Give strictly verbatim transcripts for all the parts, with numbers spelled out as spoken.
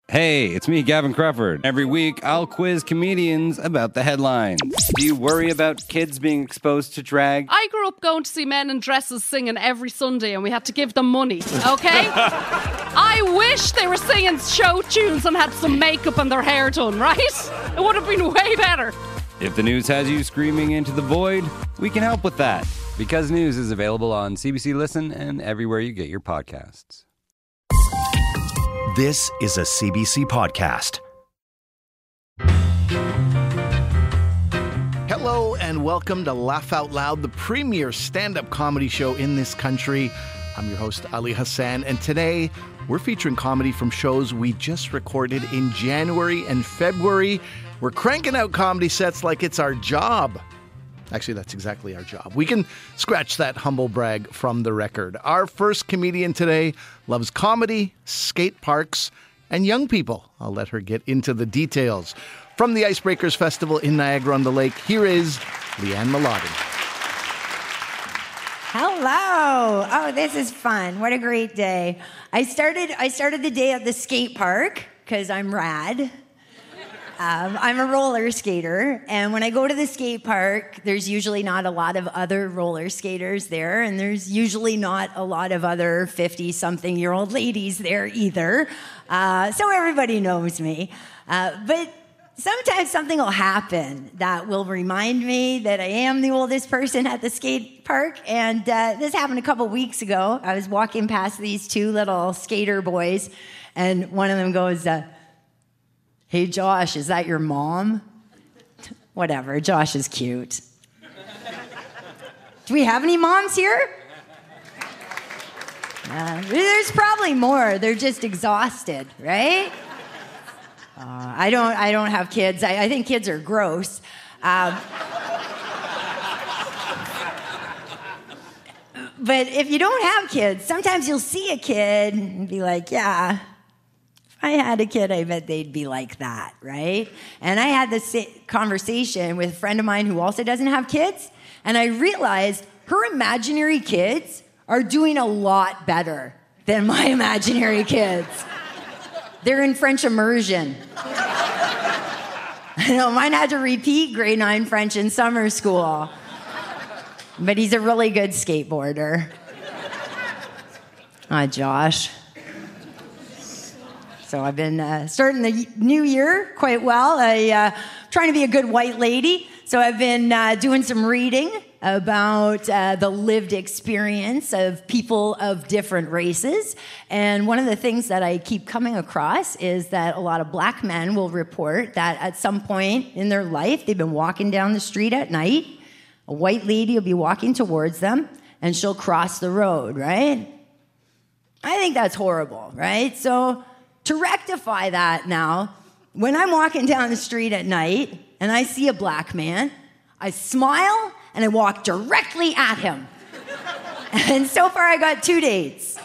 Hey, it's me, Gavin Crawford. Every week, I'll quiz comedians about the headlines. Do you worry about kids being exposed to drag? I grew up going to see men in dresses singing every Sunday and we had to give them money, okay? I wish they were singing show tunes and had some makeup and their hair done, right? It would have been way better. If the news has you screaming into the void, we can help with that. Because News is available on C B C Listen and everywhere you get your podcasts. This is a C B C podcast. Hello and welcome to Laugh Out Loud, the premier stand-up comedy show in this country. I'm your host, Ali Hassan, and today we're featuring comedy from shows we just recorded in January and February. We're cranking out comedy sets like it's our job. Actually, that's exactly our job. We can scratch that humble brag from the record. Our first comedian today loves comedy, skate parks, and young people. I'll let her get into the details. From the Icebreakers Festival in Niagara-on-the-Lake, here is Leanne Mladen. Hello. Oh, this is fun. What a great day. I started I started the day at the skate park because I'm rad. Um, I'm a roller skater, and when I go to the skate park, there's usually not a lot of other roller skaters there, and there's usually not a lot of other fifty-something-year-old ladies there either, uh, so everybody knows me. Uh, but sometimes something will happen that will remind me that I am the oldest person at the skate park, and uh, this happened a couple weeks ago. I was walking past these two little skater boys, and one of them goes, uh, "Hey, Josh, is that your mom?" Whatever, Josh is cute. Do we have any moms here? Uh, there's probably more. They're just exhausted, right? Uh, I don't. I don't have kids. I, I think kids are gross. Um, but if you don't have kids, sometimes you'll see a kid and be like, "Yeah, if I had a kid, I bet they'd be like that," right? And I had this conversation with a friend of mine who also doesn't have kids, and I realized her imaginary kids are doing a lot better than my imaginary kids. They're in French immersion. I know, mine had to repeat grade nine French in summer school. But he's a really good skateboarder. Ah, Josh. So I've been uh, starting the new year quite well. I'm uh, trying to be a good white lady. So I've been uh, doing some reading about uh, the lived experience of people of different races. And one of the things that I keep coming across is that a lot of black men will report that at some point in their life, they've been walking down the street at night, a white lady will be walking towards them, and she'll cross the road, right? I think that's horrible, right? So to rectify that now, when I'm walking down the street at night and I see a black man, I smile and I walk directly at him. And so far I got two dates.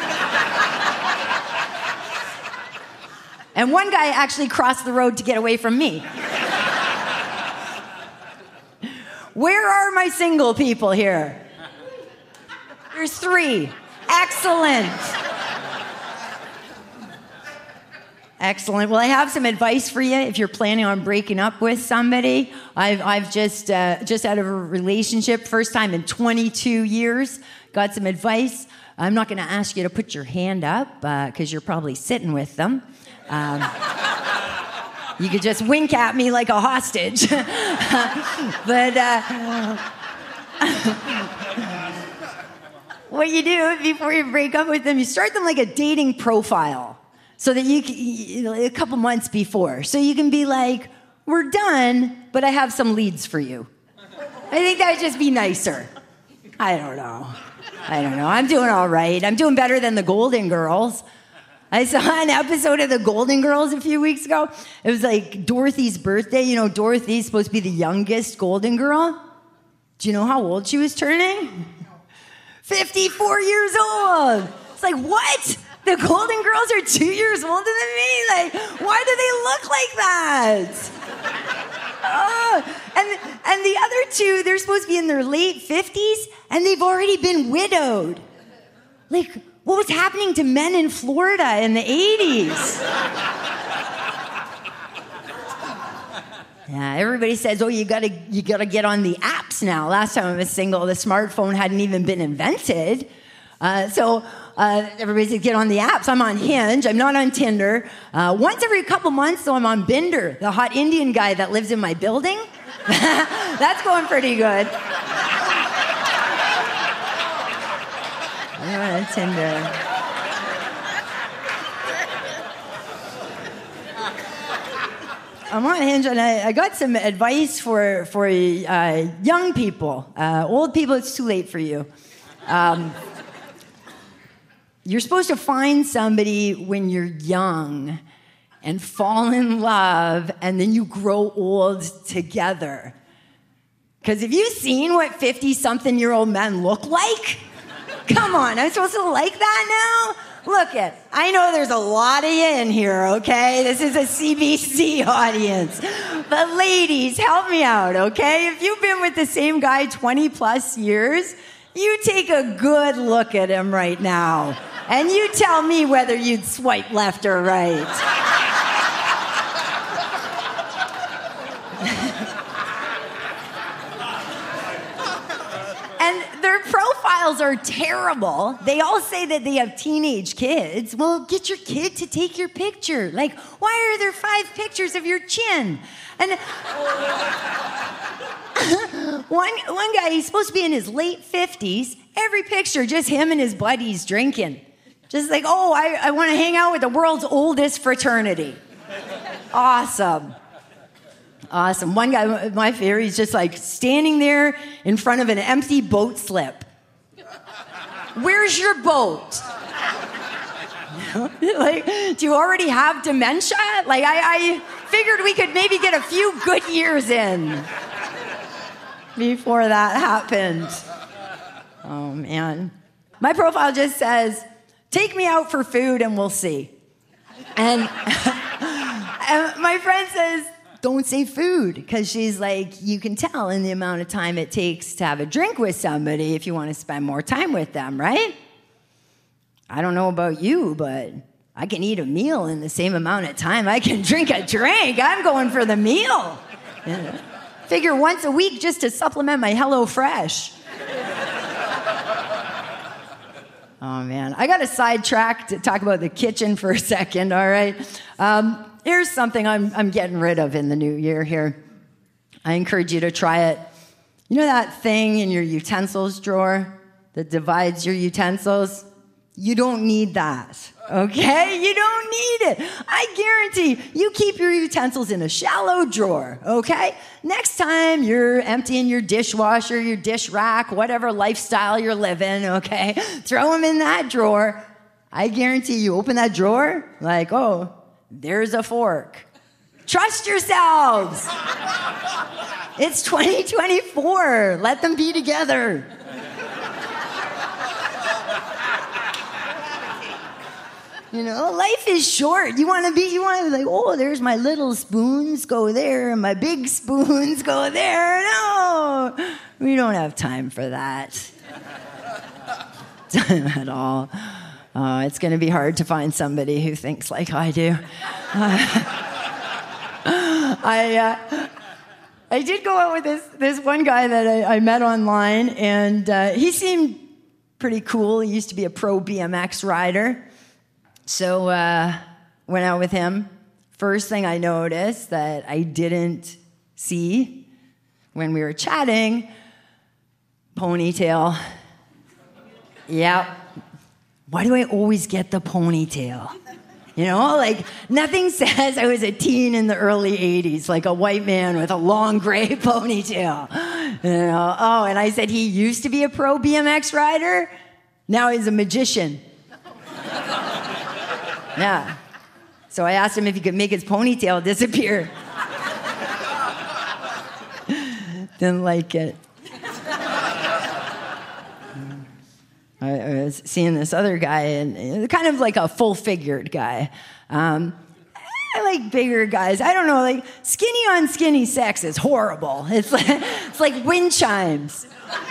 And one guy actually crossed the road to get away from me. Where are my single people here? There's three. Excellent. Excellent. Well, I have some advice for you if you're planning on breaking up with somebody. I've I've just uh, just out of a relationship, first time in twenty-two years. Got some advice. I'm not going to ask you to put your hand up because uh, you're probably sitting with them. Um, you could just wink at me like a hostage. But uh, what you do before you break up with them, you start them like a dating profile. So that you can, you know, a couple months before. So you can be like, "We're done, but I have some leads for you." I think that would just be nicer. I don't know. I don't know. I'm doing all right. I'm doing better than the Golden Girls. I saw an episode of the Golden Girls a few weeks ago. It was like Dorothy's birthday. You know, Dorothy's supposed to be the youngest Golden Girl. Do you know how old she was turning? fifty-four years old. It's like, what? The Golden Girls are two years older than me? Like, why do they look like that? Oh, and, and the other two, they're supposed to be in their late fifties, and they've already been widowed. Like, what was happening to men in Florida in the eighties? Yeah, everybody says, oh, you gotta you gotta get on the apps now. Last time I was single, the smartphone hadn't even been invented. Uh, so uh, everybody says, get on the apps. I'm on Hinge. I'm not on Tinder. Uh, once every couple months, though, I'm on Binder, the hot Indian guy that lives in my building. That's going pretty good. I'm on Tinder. I'm on Hinge, and I, I got some advice for for uh, young people. Uh, old people, it's too late for you. Um, you're supposed to find somebody when you're young and fall in love, and then you grow old together. Because have you seen what fifty-something-year-old men look like? Come on, I'm supposed to like that now? Look it, I know there's a lot of you in here, okay? This is a C B C audience. But ladies, help me out, okay? If you've been with the same guy twenty plus years, you take a good look at him right now. And you tell me whether you'd swipe left or right. And their profiles are terrible. They all say that they have teenage kids. Well, get your kid to take your picture. Like, why are there five pictures of your chin? And one, one guy, he's supposed to be in his late fifties. Every picture, just him and his buddies drinking. Just like, oh, I, I want to hang out with the world's oldest fraternity. Awesome. Awesome. One guy, my favorite, he's just like standing there in front of an empty boat slip. Where's your boat? Like, do you already have dementia? Like, I, I figured we could maybe get a few good years in before that happened. Oh, man. My profile just says, take me out for food and we'll see. And, and my friend says, don't say food, because she's like, you can tell in the amount of time it takes to have a drink with somebody if you want to spend more time with them, right? I don't know about you, but I can eat a meal in the same amount of time I can drink a drink. I'm going for the meal. Yeah. Figure once a week just to supplement my HelloFresh. Oh, man. I got a sidetrack to talk about the kitchen for a second, all right? Um, here's something I'm, I'm getting rid of in the new year here. I encourage you to try it. You know that thing in your utensils drawer that divides your utensils? You don't need that, okay? You don't need it. I guarantee you keep your utensils in a shallow drawer, okay? Next time you're emptying your dishwasher, your dish rack, whatever lifestyle you're living, okay? Throw them in that drawer. I guarantee you open that drawer, like, oh, there's a fork. Trust yourselves. It's twenty twenty-four. Let them be together. You know, life is short. You want to be, you want to be like, oh, there's my little spoons, go there, and my big spoons, go there. No, we don't have time for that. At all. Uh, it's going to be hard to find somebody who thinks like I do. Uh, I uh, I did go out with this, this one guy that I, I met online, and uh, he seemed pretty cool. He used to be a pro B M X rider. So uh, went out with him. First thing I noticed that I didn't see when we were chatting, ponytail. Yep. Why do I always get the ponytail? You know, like nothing says I was a teen in the early eighties, like a white man with a long gray ponytail. You know? Oh, and I said he used to be a pro B M X rider. Now he's a magician. Yeah. So I asked him if he could make his ponytail disappear. Didn't like it. I was seeing this other guy, and kind of like a full-figured guy. Um, I like bigger guys. I don't know, like skinny on skinny sex is horrible. It's like, it's like wind chimes.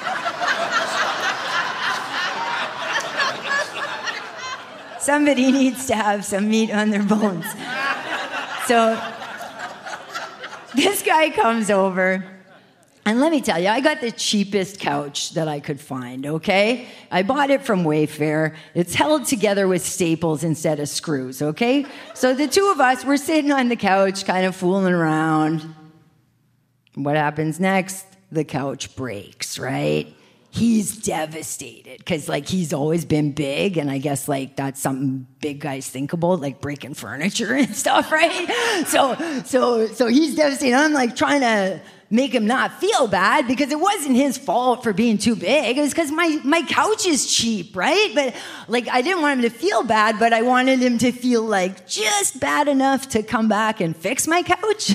Somebody needs to have some meat on their bones. So this guy comes over. And let me tell you, I got the cheapest couch that I could find, okay? I bought it from Wayfair. It's held together with staples instead of screws, okay? So the two of us, we're sitting on the couch, kind of fooling around. What happens next? The couch breaks, right? He's devastated because, like, he's always been big, and I guess, like, that's something big guys think about, like breaking furniture and stuff, right? So, so, so he's devastated. I'm, like, trying to make him not feel bad because it wasn't his fault for being too big. It was because my, my couch is cheap, right? But, like, I didn't want him to feel bad, but I wanted him to feel, like, just bad enough to come back and fix my couch.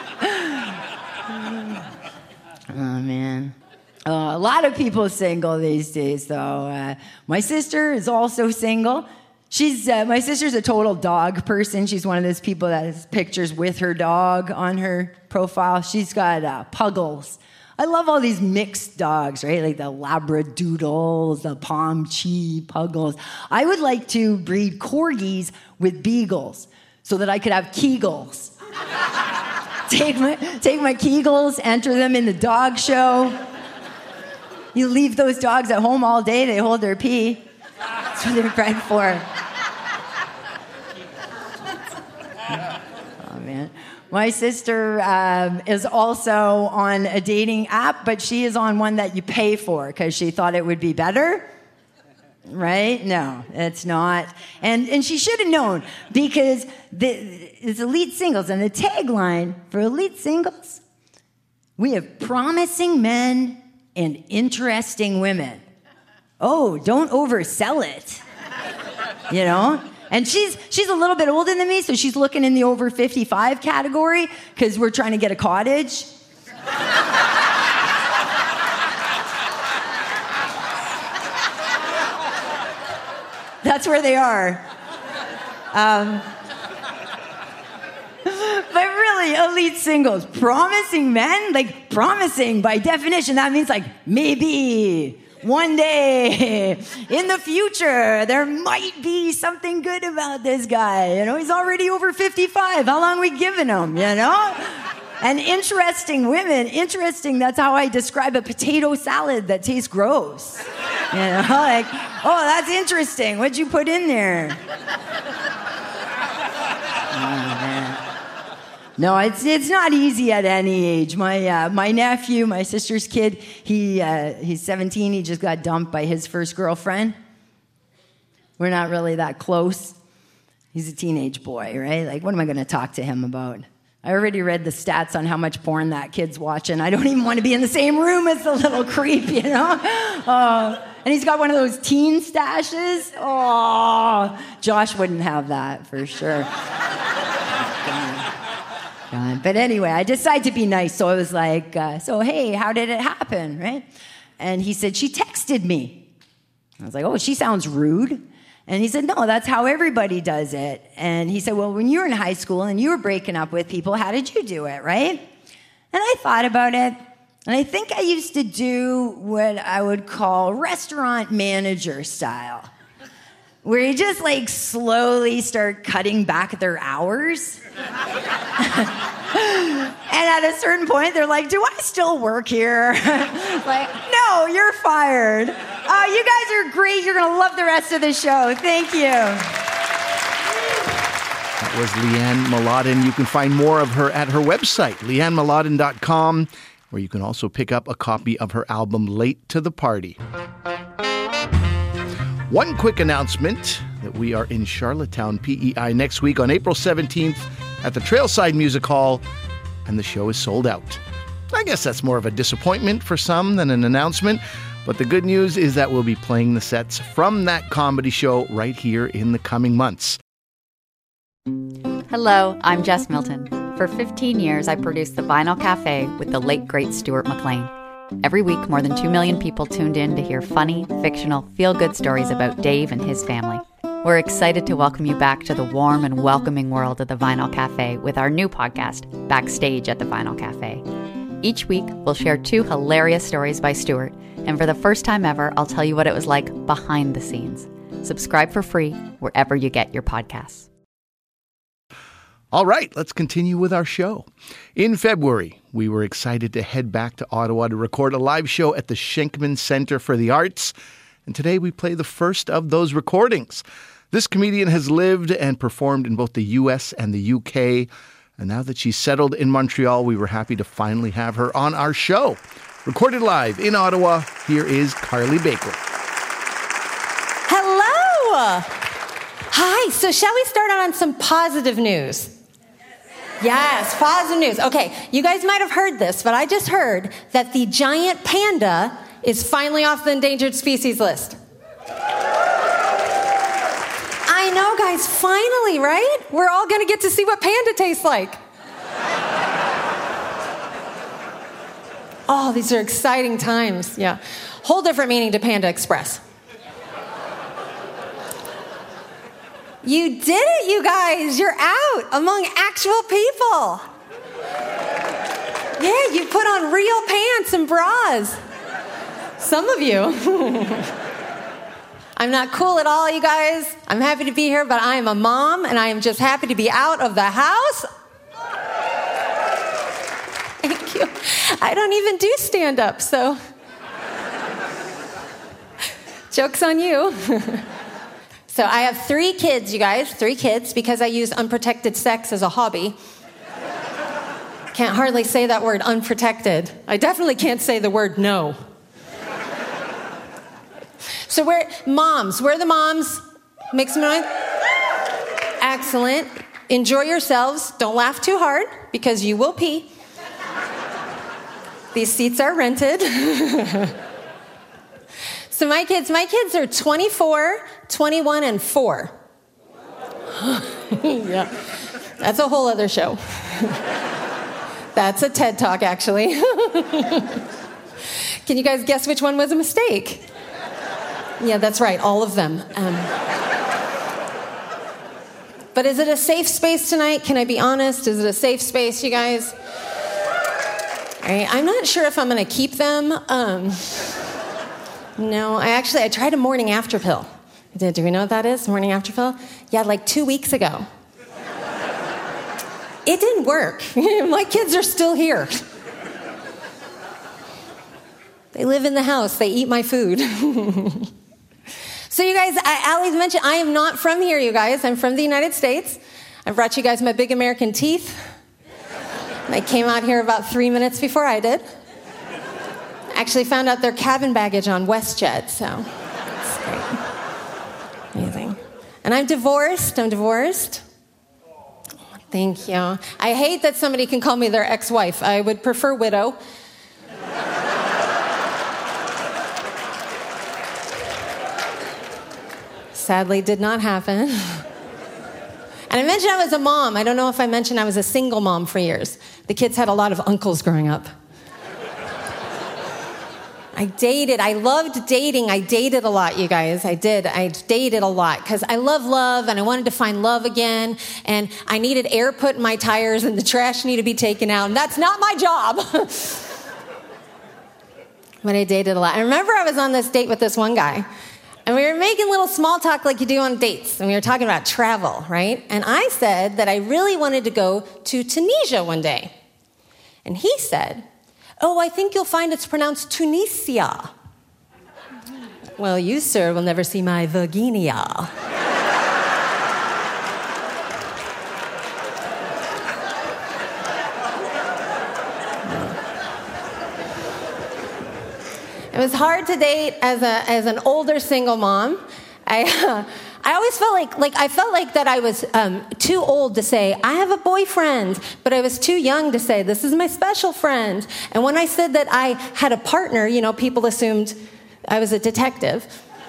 Oh, man. Uh, a lot of people are single these days, though. Uh, my sister is also single. She's uh, my sister's a total dog person. She's one of those people that has pictures with her dog on her profile. She's got uh, puggles. I love all these mixed dogs, right? Like the Labradoodles, the Pomchi puggles. I would like to breed corgis with beagles so that I could have Kegels. take my take my Kegels, enter them in the dog show. You leave those dogs at home all day, they hold their pee. That's what they're bred for. Oh, man. My sister um, is also on a dating app, but she is on one that you pay for because she thought it would be better. Right? No, it's not. And and she should have known because the, it's Elite Singles, and the tagline for Elite Singles, we have promising men and interesting women. Oh, don't oversell it. You know? And she's she's a little bit older than me, so she's looking in the over fifty-five category because we're trying to get a cottage. That's where they are. Um, but really, Elite Singles, promising men, like promising by definition, that means like maybe one day in the future there might be something good about this guy. You know, he's already over fifty-five. How long are we giving him, you know? And interesting women, interesting, that's how I describe a potato salad that tastes gross. You know, like, oh, that's interesting. What'd you put in there? Oh, man. No, it's it's not easy at any age. My uh, my nephew, my sister's kid, he uh, he's seventeen. He just got dumped by his first girlfriend. We're not really that close. He's a teenage boy, right? Like, what am I going to talk to him about? I already read the stats on how much porn that kid's watching. I don't even want to be in the same room as the little creep, you know? Uh, and he's got one of those teen stashes. Oh, Josh wouldn't have that for sure. God. But anyway, I decided to be nice. So I was like, uh, so, hey, how did it happen, right? And he said, she texted me. I was like, oh, she sounds rude. And he said, no, that's how everybody does it. And he said, well, when you were in high school and you were breaking up with people, how did you do it, right? And I thought about it. And I think I used to do what I would call restaurant manager style, where you just like slowly start cutting back their hours. And at a certain point, they're like, do I still work here? Like, no, you're fired. Oh, you guys are great. You're going to love the rest of the show. Thank you. That was Leanne Mladen. You can find more of her at her website, leanne mladen dot com, where you can also pick up a copy of her album, Late to the Party. One quick announcement that we are in Charlottetown, P E I, next week on April seventeenth at the Trailside Music Hall, and the show is sold out. I guess that's more of a disappointment for some than an announcement, but the good news is that we'll be playing the sets from that comedy show right here in the coming months. Hello, I'm Jess Milton. For fifteen years, I produced The Vinyl Cafe with the late, great Stuart McLean. Every week, more than two million people tuned in to hear funny, fictional, feel-good stories about Dave and his family. We're excited to welcome you back to the warm and welcoming world of The Vinyl Cafe with our new podcast, Backstage at The Vinyl Cafe. Each week, we'll share two hilarious stories by Stuart, and for the first time ever, I'll tell you what it was like behind the scenes. Subscribe for free wherever you get your podcasts. All right, let's continue with our show. In February, we were excited to head back to Ottawa to record a live show at the Schenkman Centre for the Arts. And today we play the first of those recordings. This comedian has lived and performed in both the U S and the U K. And now that she's settled in Montreal, we were happy to finally have her on our show. Recorded live in Ottawa, here is Carly Baker. Hello! Hi, so shall we start out on some positive news? Yes, positive news. Okay, you guys might have heard this, but I just heard that the giant panda is finally off the endangered species list. I know, guys, finally, right? We're all going to get to see what panda tastes like. Oh, these are exciting times. Yeah. Whole different meaning to Panda Express. You did it, you guys. You're out among actual people. Yeah, you put on real pants and bras. Some of you. I'm not cool at all, you guys. I'm happy to be here, but I am a mom, and I am just happy to be out of the house. Thank you. I don't even do stand-up, so joke's on you. So I have three kids, you guys, three kids, because I use unprotected sex as a hobby. Can't hardly say that word, unprotected. I definitely can't say the word no. So we're moms. Where are the moms? Make some noise. Excellent. Enjoy yourselves. Don't laugh too hard, because you will pee. These seats are rented. So my kids, my kids are twenty-four, twenty-one, and four. Yeah, that's a whole other show. That's a TED Talk, actually. Can you guys guess which one was a mistake? Yeah, that's right, all of them. Um, but is it a safe space tonight? Can I be honest? Is it a safe space, you guys? All right, I'm not sure if I'm going to keep them. Um, no, I actually, I tried a morning after pill. I did. Do we know what that is, morning after pill? Yeah, like two weeks ago. It didn't work. My kids are still here. They live in the house. They eat my food. So you guys, Allie's mentioned, I am not from here, you guys. I'm from the United States. I brought you guys my big American teeth. They came out here about three minutes before I did. Actually found out their cabin baggage on WestJet, so it's great. Amazing. And I'm divorced. I'm divorced. Thank you. I hate that somebody can call me their ex-wife. I would prefer widow. Sadly, did not happen. And I mentioned I was a mom. I don't know if I mentioned I was a single mom for years. The kids had a lot of uncles growing up. I dated. I loved dating. I dated a lot, you guys. I did. I dated a lot because I love love and I wanted to find love again. And I needed air put in my tires and the trash needed to be taken out. And that's not my job. But I dated a lot. I remember I was on this date with this one guy. And we were making little small talk like you do on dates. And we were talking about travel, right? And I said that I really wanted to go to Tunisia one day. And he said, oh, I think you'll find it's pronounced Tunisia. Well, you, sir, will never see my vagina. It was hard to date as a as an older single mom. I uh, I always felt like like I felt like that I was um, too old to say I have a boyfriend, but I was too young to say this is my special friend. And when I said that I had a partner, you know, people assumed I was a detective.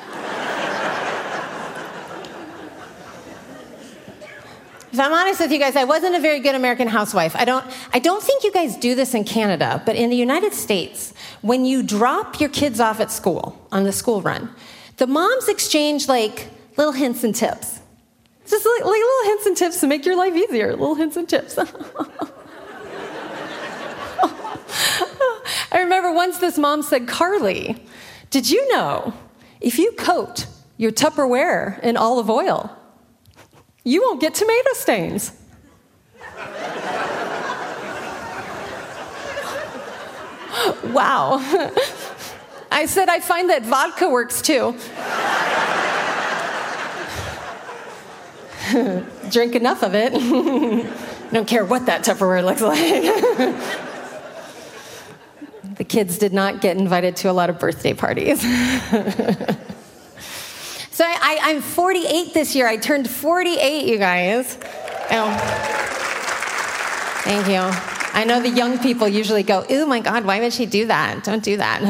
If I'm honest with you guys, I wasn't a very good American housewife. I don't, I don't think you guys do this in Canada, but in the United States, when you drop your kids off at school, on the school run, the moms exchange like little hints and tips. Just like, like little hints and tips to make your life easier. Little hints and tips. I remember once this mom said, Carly, did you know if you coat your Tupperware in olive oil, you won't get tomato stains? Wow. I said, I find that vodka works too. Drink enough of it. Don't care what that Tupperware looks like. The kids did not get invited to a lot of birthday parties. So I, I, I'm forty-eight this year. I turned forty-eight, you guys. Oh. Thank you. I know the young people usually go, oh my God, why would she do that? Don't do that.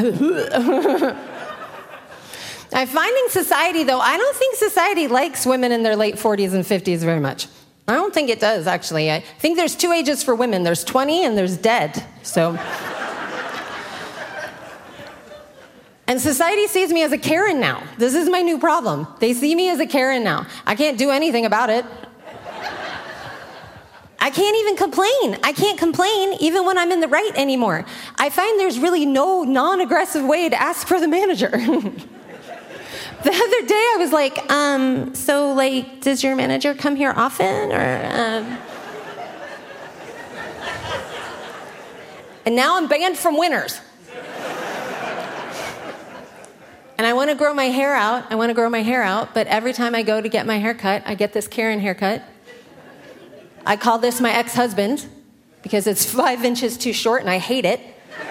I'm finding society, though, I don't think society likes women in their late forties and fifties very much. I don't think it does, actually. I think there's two ages for women. There's twenty and there's dead. So... And society sees me as a Karen now. This is my new problem. They see me as a Karen now. I can't do anything about it. I can't even complain. I can't complain even when I'm in the right anymore. I find there's really no non-aggressive way to ask for the manager. The other day I was like, um, so like, does your manager come here often? Or, um... And now I'm banned from Winners. And I want to grow my hair out. I want to grow my hair out. But every time I go to get my hair cut, I get this Karen haircut. I call this my ex-husband because it's five inches too short and I hate it.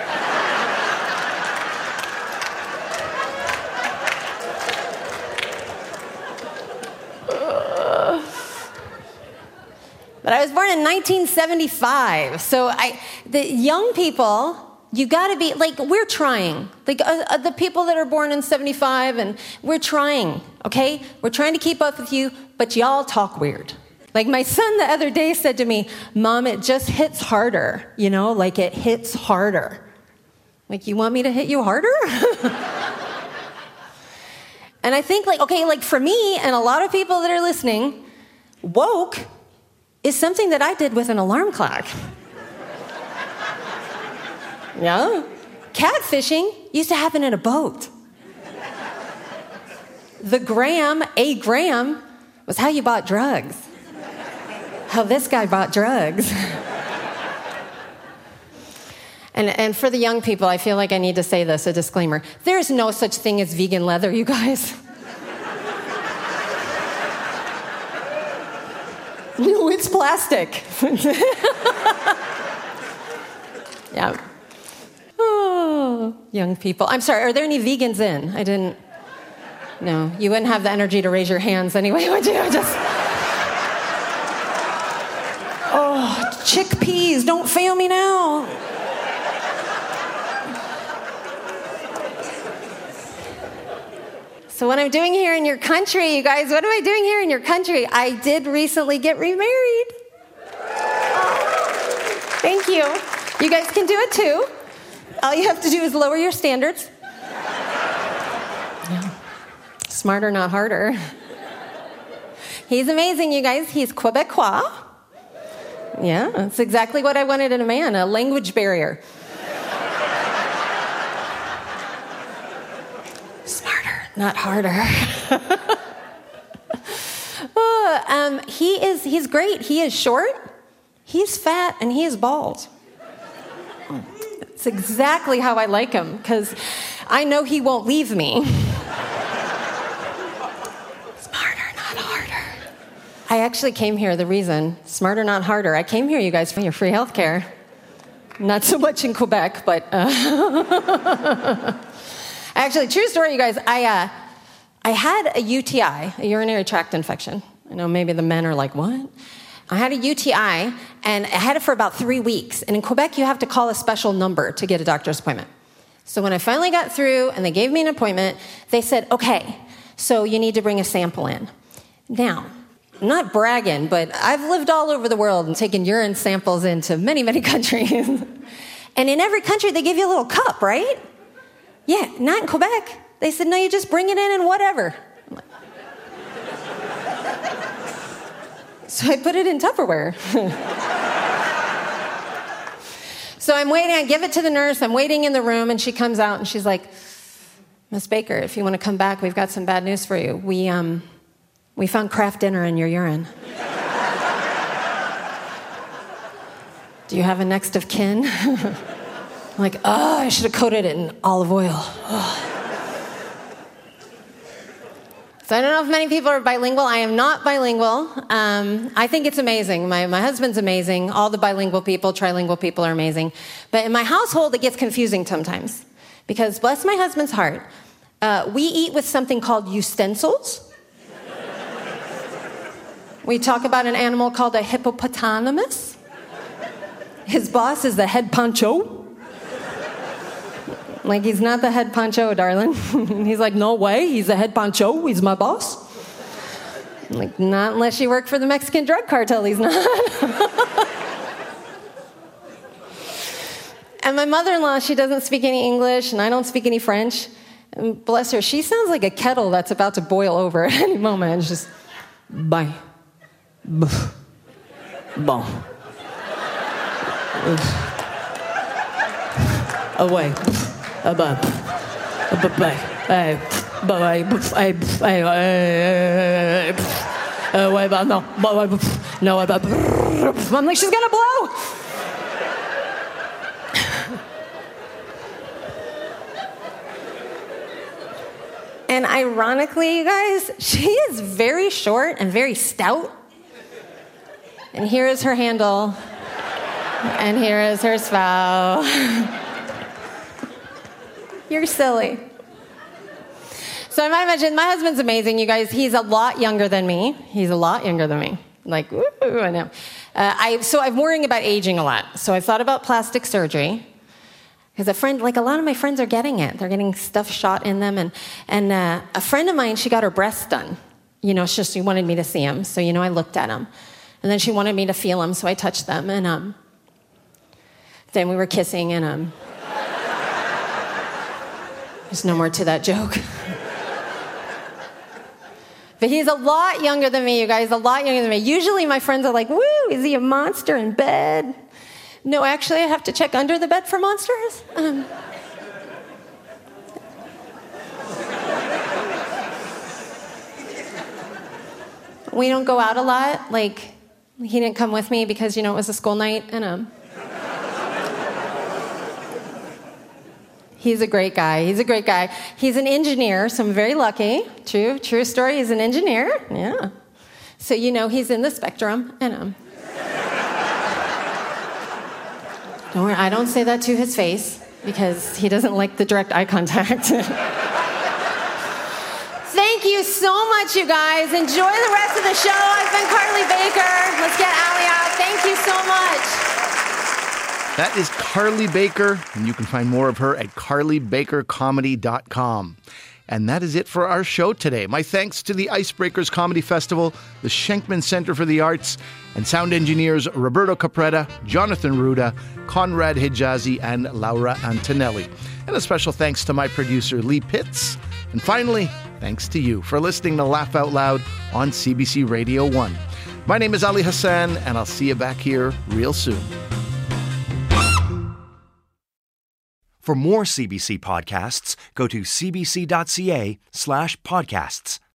But I was born in nineteen seventy-five. So I, the young people... You gotta be, like, we're trying. Like, uh, uh, the people that are born in seventy-five, and we're trying, okay? We're trying to keep up with you, but y'all talk weird. Like, my son the other day said to me, Mom, it just hits harder, you know? Like, it hits harder. Like, you want me to hit you harder? And I think, like, okay, like, for me and a lot of people that are listening, woke is something that I did with an alarm clock. Yeah. Catfishing used to happen in a boat. The gram, a gram, was how you bought drugs. How this guy bought drugs. And, and for the young people, I feel like I need to say this, a disclaimer. There's no such thing as vegan leather, you guys. No, it's plastic. Yeah. Oh, young people. I'm sorry, are there any vegans in? I didn't... No, you wouldn't have the energy to raise your hands anyway, would you? Just... Oh, chickpeas, don't fail me now. So what I'm doing here in your country, you guys, what am I doing here in your country? I did recently get remarried. Oh, thank you. You guys can do it too. All you have to do is lower your standards. Yeah. Smarter, not harder. He's amazing, you guys. He's Quebecois. Yeah, that's exactly what I wanted in a man, a language barrier. Smarter, not harder. oh, um, he is, he's great. He is short, he's fat, and he is bald. It's exactly how I like him, because I know he won't leave me. Smarter, not harder. I actually came here, the reason, smarter, not harder. I came here, you guys, for your free health care. Not so much in Quebec, but... Uh... Actually, true story, you guys. I, uh, I had a U T I, a urinary tract infection. I know maybe the men are like, what? I had a U T I, and I had it for about three weeks. And in Quebec, you have to call a special number to get a doctor's appointment. So when I finally got through and they gave me an appointment, they said, okay, so you need to bring a sample in. Now, I'm not bragging, but I've lived all over the world and taken urine samples into many, many countries. And in every country, they give you a little cup, right? Yeah, not in Quebec. They said, no, you just bring it in and whatever. So I put it in Tupperware. So I'm waiting, I give it to the nurse, I'm waiting in the room, and she comes out and she's like, Miss Baker, if you want to come back, we've got some bad news for you. We, um, we found Kraft Dinner in your urine. Do you have a next of kin? I'm like, oh, I should have coated it in olive oil. Oh. So I don't know if many people are bilingual. I am not bilingual. Um, I think it's amazing. My, my husband's amazing. All the bilingual people, trilingual people are amazing. But in my household, it gets confusing sometimes. Because bless my husband's heart, uh, we eat with something called utensils. We talk about an animal called a hippopotamus. His boss is the head poncho. Like, he's not the head poncho, darling. He's like, no way, he's the head poncho, he's my boss. I'm like, not unless you work for the Mexican drug cartel, he's not. And my mother-in-law, she doesn't speak any English, and I don't speak any French. And bless her, she sounds like a kettle that's about to boil over at any moment. It's just, bye. Bon. Away. Bye. Bye. Bye. Bye. No. No. I'm like, she's gonna blow. And ironically, you guys, she is very short and very stout. And here is her handle. And here is her spout. You're silly. So I might imagine, my husband's amazing, you guys. He's a lot younger than me. He's a lot younger than me. Like, woo, I know. Uh, I, so I'm worrying about aging a lot. So I thought about plastic surgery. Because a friend, like a lot of my friends are getting it. They're getting stuff shot in them. And, and uh, a friend of mine, she got her breasts done. You know, she, she wanted me to see them. So, you know, I looked at them. And then she wanted me to feel them, so I touched them. And um, then we were kissing, and um, there's no more to that joke. But he's a lot younger than me, you guys, a lot younger than me. Usually my friends are like, woo, is he a monster in bed? No, actually, I have to check under the bed for monsters. Um, we don't go out a lot. Like, he didn't come with me because, you know, it was a school night, and um, he's a great guy. He's a great guy. He's an engineer, so I'm very lucky. True, true story. He's an engineer. Yeah. So, you know, he's in the spectrum, and um, don't worry, I don't say that to his face because he doesn't like the direct eye contact. Thank you so much, you guys. Enjoy the rest of the show. I've been Carly Baker. Let's get Ali out. Thank you so much. That is Carly Baker, and you can find more of her at carly baker comedy dot com. And that is it for our show today. My thanks to the Icebreakers Comedy Festival, the Schenkman Center for the Arts, and sound engineers Roberto Capretta, Jonathan Ruda, Conrad Hijazi, and Laura Antonelli. And a special thanks to my producer, Lee Pitts. And finally, thanks to you for listening to Laugh Out Loud on C B C Radio one. My name is Ali Hassan, and I'll see you back here real soon. For more C B C podcasts, go to cbc.ca slash podcasts.